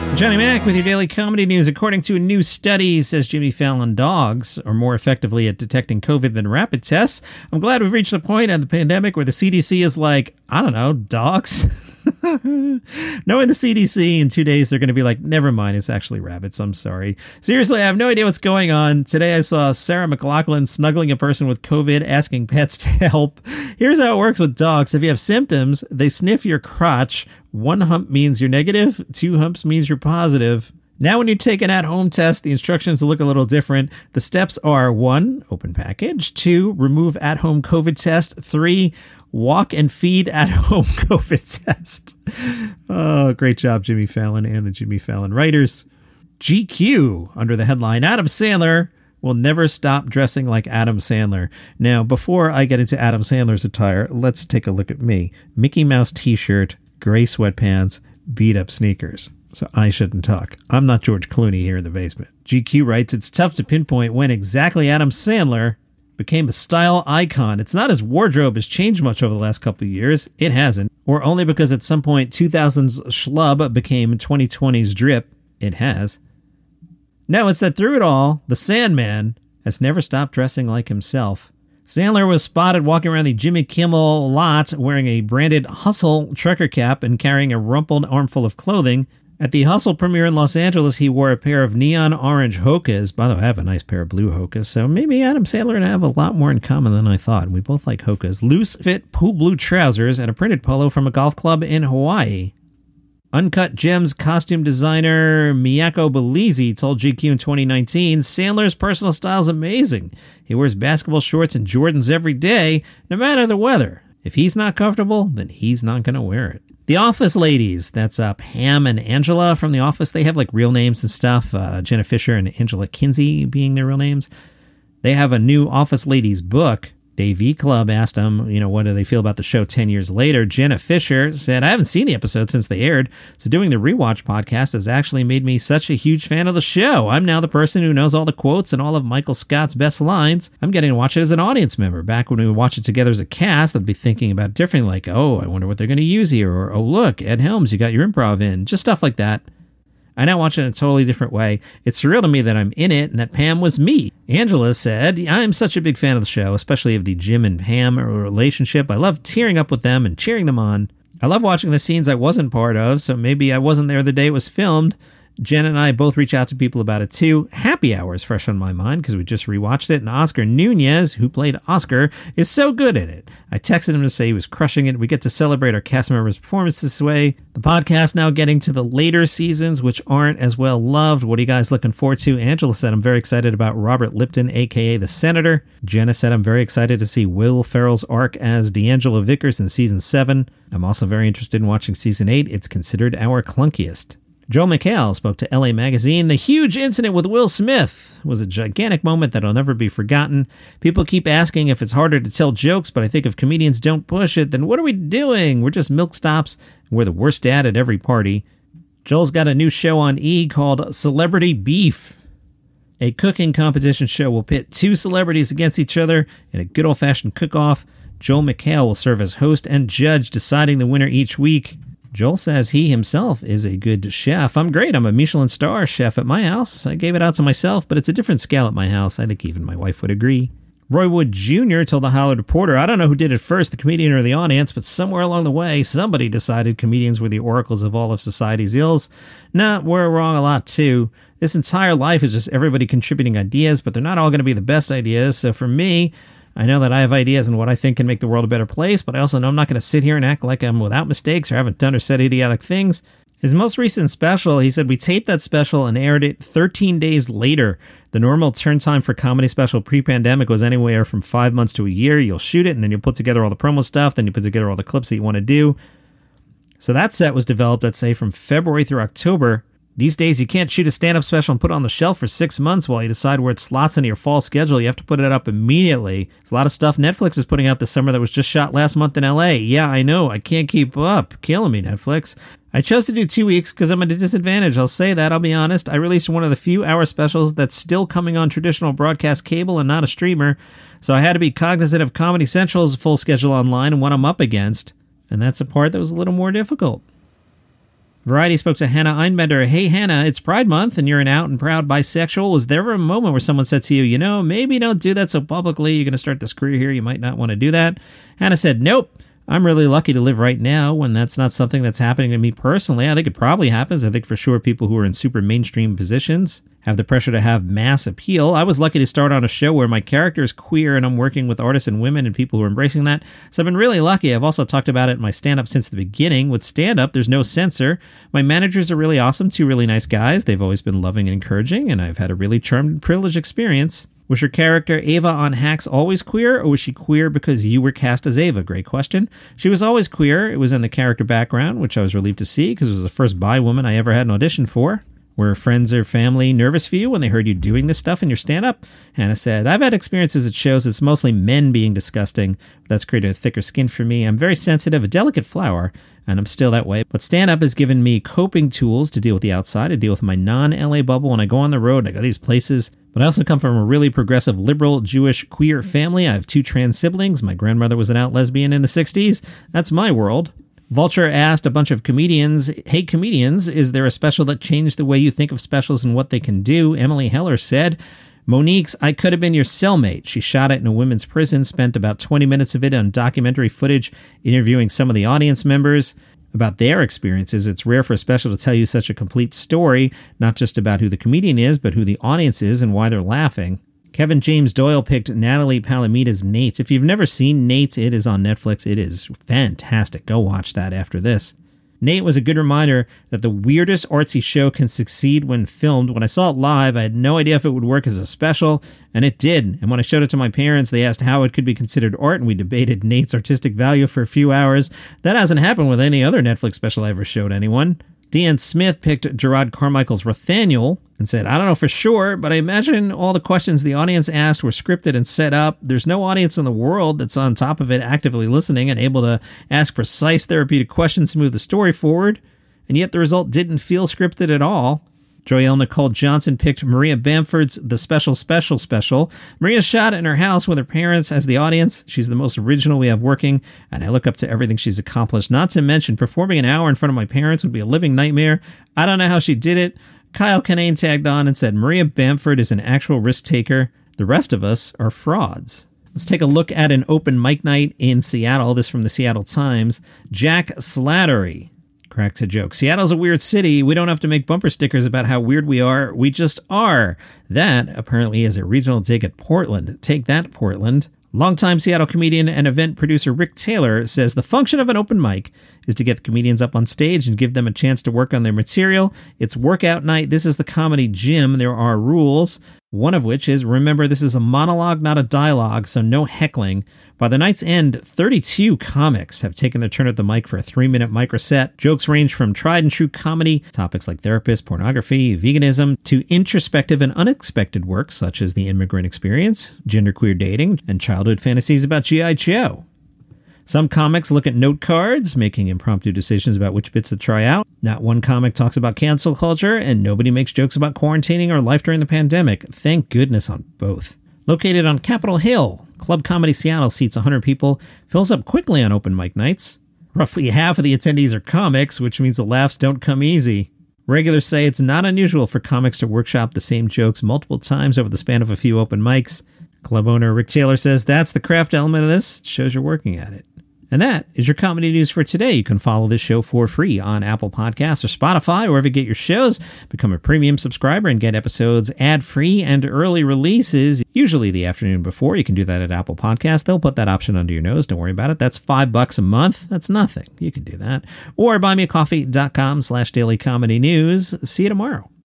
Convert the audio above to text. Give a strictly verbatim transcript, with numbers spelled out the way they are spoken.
Johnny Mac with your daily comedy news. According to a new study, says Jimmy Fallon, dogs are more effectively at detecting COVID than rapid tests. I'm glad we've reached a point in the pandemic where the C D C is like, I don't know, dogs? Knowing the C D C, in two days they're going to be like, never mind, it's actually rabbits, I'm sorry. Seriously, I have no idea what's going on. Today I saw Sarah McLachlan snuggling a person with COVID, asking pets to help. Here's how it works with dogs. If you have symptoms, they sniff your crotch. One hump means you're negative, two humps means you're positive. Now when you take an at-home test, the instructions look a little different. The steps are one, open package, two, remove at-home COVID test, three, walk and feed at-home COVID test. Oh, great job, Jimmy Fallon and the Jimmy Fallon writers. G Q, under the headline, Adam Sandler will never stop dressing like Adam Sandler. Now, before I get into Adam Sandler's attire, let's take a look at me. Mickey Mouse t-shirt, gray sweatpants, beat-up sneakers. So I shouldn't talk. I'm not George Clooney here in the basement. G Q writes, it's tough to pinpoint when exactly Adam Sandler became a style icon. It's not his wardrobe has changed much over the last couple of years. It hasn't. Or only because at some point two thousands schlub became twenty twenties drip. It has. No, it's that through it all, the Sandman has never stopped dressing like himself. Sandler was spotted walking around the Jimmy Kimmel lot wearing a branded Hustle trucker cap and carrying a rumpled armful of clothing. At the Hustle premiere in Los Angeles, he wore a pair of neon orange Hokas. By the way, I have a nice pair of blue Hokas, so maybe Adam Sandler and I have a lot more in common than I thought. We both like Hokas. Loose fit pool blue trousers and a printed polo from a golf club in Hawaii. Uncut Gems costume designer Miyako Belize told G Q in twenty nineteen, Sandler's personal style is amazing. He wears basketball shorts and Jordans every day, no matter the weather. If he's not comfortable, then he's not going to wear it. The Office ladies, that's uh, Pam and Angela from The Office. They have like real names and stuff. Uh, Jenna Fisher and Angela Kinsey being their real names. They have a new Office ladies book. Dave E. Club asked them, you know, what do they feel about the show ten years later? Jenna Fisher said, I haven't seen the episode since they aired, so doing the rewatch podcast has actually made me such a huge fan of the show. I'm now the person who knows all the quotes and all of Michael Scott's best lines. I'm getting to watch it as an audience member. Back when we would watch it together as a cast, I'd be thinking about it differently, like, oh, I wonder what they're going to use here, or, oh, look, Ed Helms, you got your improv in, just stuff like that. I now watch it in a totally different way. It's surreal to me that I'm in it and that Pam was me. Angela said, I'm such a big fan of the show, especially of the Jim and Pam relationship. I love tearing up with them and cheering them on. I love watching the scenes I wasn't part of, so maybe I wasn't there the day it was filmed. Jen and I both reach out to people about it too. Happy Hour is fresh on my mind because we just rewatched it, and Oscar Nunez, who played Oscar, is so good at it. I texted him to say he was crushing it. We get to celebrate our cast members' performance this way. The podcast now getting to the later seasons, which aren't as well loved. What are you guys looking forward to? Angela said, I'm very excited about Robert Lipton, a k a. The Senator. Jenna said, I'm very excited to see Will Ferrell's arc as D'Angelo Vickers in season seven. I'm also very interested in watching season eight. It's considered our clunkiest. Joel McHale spoke to L A Magazine. The huge incident with Will Smith was a gigantic moment that'll never be forgotten. People keep asking if it's harder to tell jokes, but I think if comedians don't push it, then what are we doing? We're just milk stops. We're the worst dad at every party. Joel's got a new show on E! Called Celebrity Beef. A cooking competition show will pit two celebrities against each other in a good old-fashioned cook-off. Joel McHale will serve as host and judge, deciding the winner each week. Joel says he himself is a good chef. I'm great. I'm a Michelin star chef at my house. I gave it out to myself, but it's a different scale at my house. I think even my wife would agree. Roy Wood Junior told the Hollywood Reporter, I don't know who did it first, the comedian or the audience, but somewhere along the way, somebody decided comedians were the oracles of all of society's ills. Nah, we're wrong a lot too. This entire life is just everybody contributing ideas, but they're not all going to be the best ideas. So for me, I know that I have ideas and what I think can make the world a better place, but I also know I'm not going to sit here and act like I'm without mistakes or haven't done or said idiotic things. His most recent special, he said, we taped that special and aired it thirteen days later. The normal turn time for comedy special pre-pandemic was anywhere from five months to a year. You'll shoot it and then you'll put together all the promo stuff, then you put together all the clips that you want to do. So that set was developed, let's say, from February through October. These days, you can't shoot a stand-up special and put it on the shelf for six months while you decide where it slots into your fall schedule. You have to put it up immediately. There's a lot of stuff Netflix is putting out this summer that was just shot last month in L A. Yeah, I know. I can't keep up. Killing me, Netflix. I chose to do two weeks because I'm at a disadvantage. I'll say that. I'll be honest. I released one of the few hour specials that's still coming on traditional broadcast cable and not a streamer. So I had to be cognizant of Comedy Central's full schedule online and what I'm up against. And that's a part that was a little more difficult. Variety spoke to Hannah Einbender. Hey, Hannah, it's Pride Month and you're an out and proud bisexual. Was there ever a moment where someone said to you, you know, maybe don't do that so publicly. You're going to start this career here. You might not want to do that. Hannah said, nope. I'm really lucky to live right now when that's not something that's happening to me personally. I think it probably happens. I think for sure people who are in super mainstream positions have the pressure to have mass appeal. I was lucky to start on a show where my character is queer and I'm working with artists and women and people who are embracing that. So I've been really lucky. I've also talked about it in my stand-up since the beginning. With stand-up, there's no censor. My managers are really awesome, two really nice guys. They've always been loving and encouraging, and I've had a really charmed and privileged experience. Was your character Ava on Hacks always queer, or was she queer because you were cast as Ava? Great question. She was always queer. It was in the character background, which I was relieved to see because it was the first bi woman I ever had an audition for. Were friends or family nervous for you when they heard you doing this stuff in your stand-up? Hannah said, I've had experiences at shows it's mostly men being disgusting, but that's created a thicker skin for me. I'm very sensitive, a delicate flower, and I'm still that way. But stand-up has given me coping tools to deal with the outside, to deal with my non-L A bubble when I go on the road. I go these places. But I also come from a really progressive, liberal, Jewish, queer family. I have two trans siblings. My grandmother was an out lesbian in the sixties. That's my world. Vulture asked a bunch of comedians, hey, comedians, is there a special that changed the way you think of specials and what they can do? Emily Heller said, Monique's I Could Have Been Your Cellmate. She shot it in a women's prison, spent about twenty minutes of it on documentary footage, interviewing some of the audience members about their experiences. It's rare for a special to tell you such a complete story, not just about who the comedian is, but who the audience is and why they're laughing. Kevin James Doyle picked Natalie Palamida's Nate. If you've never seen Nate, it is on Netflix. It is fantastic. Go watch that after this. Nate was a good reminder that the weirdest artsy show can succeed when filmed. When I saw it live, I had no idea if it would work as a special, and it did. And when I showed it to my parents, they asked how it could be considered art, and we debated Nate's artistic value for a few hours. That hasn't happened with any other Netflix special I ever showed anyone. Deanne Smith picked Gerard Carmichael's Rothaniel and said, I don't know for sure, but I imagine all the questions the audience asked were scripted and set up. There's no audience in the world that's on top of it actively listening and able to ask precise therapeutic questions to move the story forward. And yet the result didn't feel scripted at all. Joyelle Nicole Johnson picked Maria Bamford's The Special Special Special. Maria shot in her house with her parents as the audience. She's the most original we have working, and I look up to everything she's accomplished. Not to mention, performing an hour in front of my parents would be a living nightmare. I don't know how she did it. Kyle Kinane tagged on and said, Maria Bamford is an actual risk taker. The rest of us are frauds. Let's take a look at an open mic night in Seattle. This from the Seattle Times. Jack Slattery cracks a joke. Seattle's a weird city. We don't have to make bumper stickers about how weird we are. We just are. That apparently is a regional dig at Portland. Take that, Portland. Longtime Seattle comedian and event producer Rick Taylor says the function of an open mic is to get the comedians up on stage and give them a chance to work on their material. It's workout night. This is the comedy gym. There are rules. One of which is, remember, this is a monologue, not a dialogue, so no heckling. By the night's end, thirty-two comics have taken their turn at the mic for a three-minute micro set. Jokes range from tried and true comedy, topics like therapists, pornography, veganism, to introspective and unexpected works such as the immigrant experience, genderqueer dating, and childhood fantasies about G I Joe. Some comics look at note cards, making impromptu decisions about which bits to try out. Not one comic talks about cancel culture, and nobody makes jokes about quarantining or life during the pandemic. Thank goodness on both. Located on Capitol Hill, Club Comedy Seattle seats one hundred people, fills up quickly on open mic nights. Roughly half of the attendees are comics, which means the laughs don't come easy. Regulars say it's not unusual for comics to workshop the same jokes multiple times over the span of a few open mics. Club owner Rick Taylor says that's the craft element of this. It shows you're working at it. And that is your comedy news for today. You can follow this show for free on Apple Podcasts or Spotify, or wherever you get your shows. Become a premium subscriber and get episodes ad-free and early releases, usually the afternoon before. You can do that at Apple Podcasts. They'll put that option under your nose. Don't worry about it. That's five bucks a month. That's nothing. You can do that. Or buymeacoffee.com slash daily comedy news. See you tomorrow.